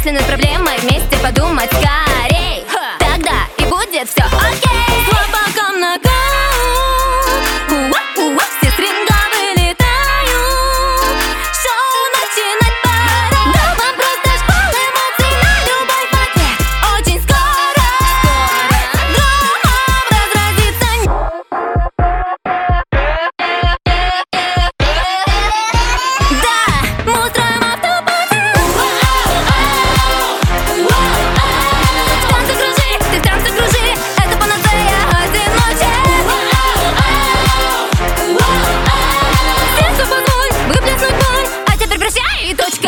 Если над проблемой вместе подумать скорей, тогда и будет все окей. Слабаком нокаут, все стринга вылетают, шоу начинать пора. Дома просто школа эмоций на любой ответ. Очень скоро громом разразится. Да, мы устроим автопати. В танце кружи, ты в танце кружи, это панацея одиночек. Сердцу позволь выплеснуть боль, а теперь прощай и точка.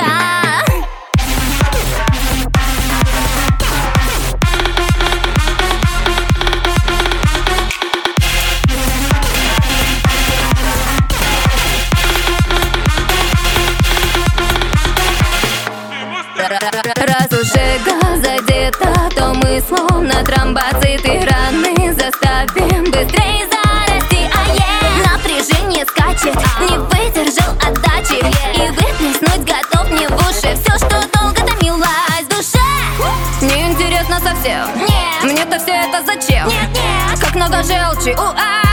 Раз уже задета, то мы словно тромбоциты раны заставим быстрее зарасти. Напряжение скачет, не выдержал отдачи, и выплеснуть готов мне в уши все, что долго томилось в душе. Неинтересно совсем, нет, мне-то все это зачем? Нет, нет, как много желчи, уа.